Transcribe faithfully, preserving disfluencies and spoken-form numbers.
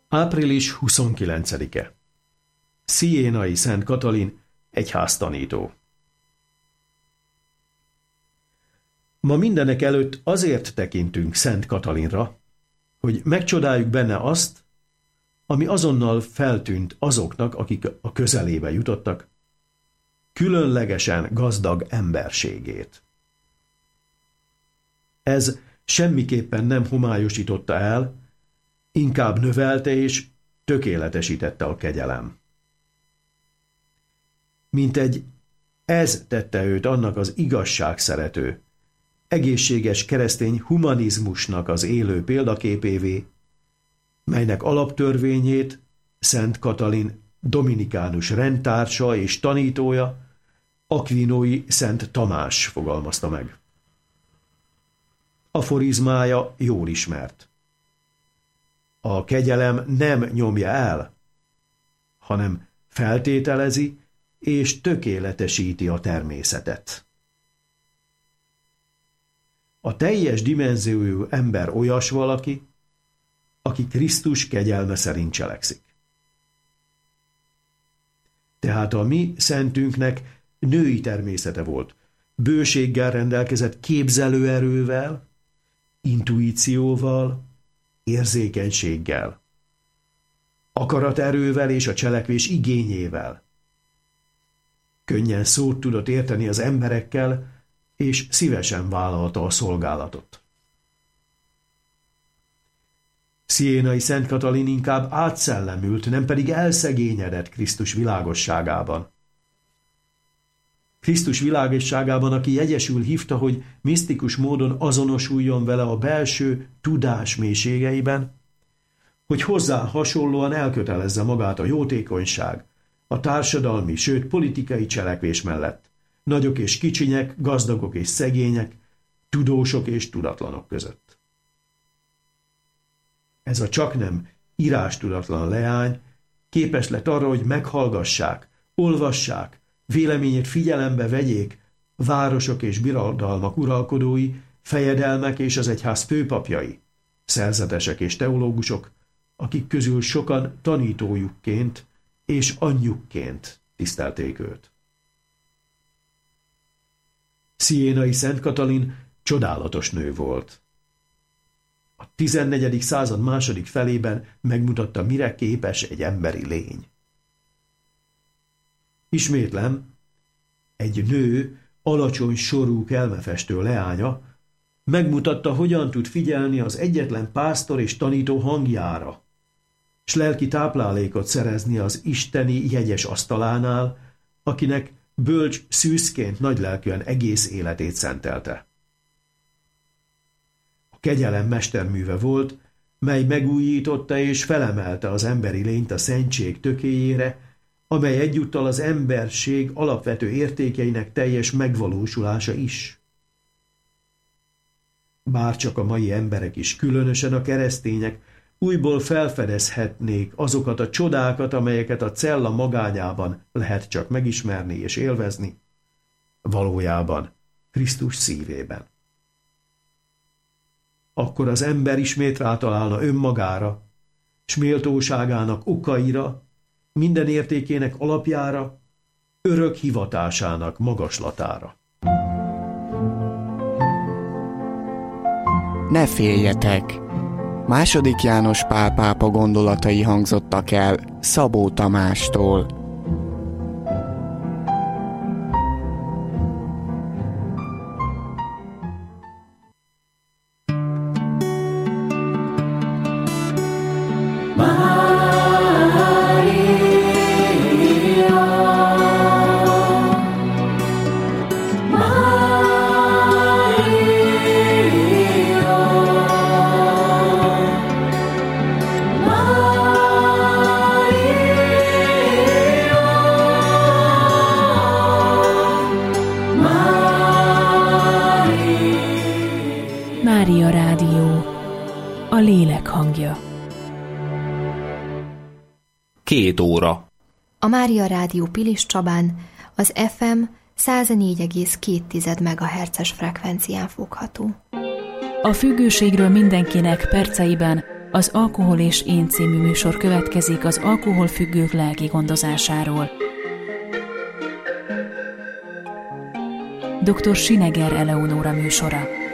április huszonkilencedike. Sziénai Szent Katalin, egyháztanító. Ma mindenek előtt azért tekintünk Szent Katalinra, hogy megcsodáljuk benne azt, ami azonnal feltűnt azoknak, akik a közelébe jutottak, különlegesen gazdag emberségét. Ez semmiképpen nem homályosította el, inkább növelte és tökéletesítette a kegyelem. Mintegy ez tette őt annak az igazságszerető, egészséges keresztény humanizmusnak az élő példaképévé, melynek alaptörvényét Szent Katalin dominikánus rendtársa és tanítója, Akvinói Szent Tamás fogalmazta meg. Aforizmája jól ismert. A kegyelem nem nyomja el, hanem feltételezi és tökéletesíti a természetet. A teljes dimenziójú ember olyas valaki, aki Krisztus kegyelme szerint cselekszik. Tehát a mi szentünknek női természete volt, bőséggel rendelkezett képzelőerővel, intuícióval, érzékenységgel, akaraterővel és a cselekvés igényével. Könnyen szót tudott érteni az emberekkel, és szívesen vállalta a szolgálatot. Sziénai Szent Katalin inkább átszellemült, nem pedig elszegényedett Krisztus világosságában. Krisztus világosságában, aki jegyesül hívta, hogy misztikus módon azonosuljon vele a belső tudás mélységeiben, hogy hozzá hasonlóan elkötelezze magát a jótékonyság, a társadalmi, sőt politikai cselekvés mellett, nagyok és kicsinyek, gazdagok és szegények, tudósok és tudatlanok között. Ez a csaknem írástudatlan leány képes lett arra, hogy meghallgassák, olvassák, véleményét figyelembe vegyék városok és birodalmak uralkodói, fejedelmek és az egyház főpapjai, szerzetesek és teológusok, akik közül sokan tanítójukként és anyjukként tisztelték őt. Sziénai Szent Katalin csodálatos nő volt. A tizennegyedik század második felében megmutatta, mire képes egy emberi lény. Ismétlem, egy nő, alacsony sorú kelmefestő leánya megmutatta, hogyan tud figyelni az egyetlen pásztor és tanító hangjára, s lelki táplálékot szerezni az isteni jegyes asztalánál, akinek bölcs szűzként nagylelkűen egész életét szentelte. A kegyelem mesterműve volt, mely megújította és felemelte az emberi lényt a szentség tökéjére, amely egyúttal az emberség alapvető értékeinek teljes megvalósulása is. Bárcsak a mai emberek is, különösen a keresztények, újból felfedezhetnék azokat a csodákat, amelyeket a cella magányában lehet csak megismerni és élvezni, valójában Krisztus szívében. Akkor az ember ismét rátalálna önmagára, s méltóságának okaira, minden értékének alapjára, örök hivatásának magaslatára. Ne féljetek! Második János Pál pápa gondolatai hangzottak el Szabó Tamástól. Mária Rádió, a lélek hangja. Két óra. A Mária Rádió Pilis Csabán az ef em száznégy egész két megahertzes frekvencián fogható. A függőségről mindenkinek perceiben Az Alkohol és én című műsor következik az alkoholfüggők lelki gondozásáról. doktor Sineger Eleonóra műsora.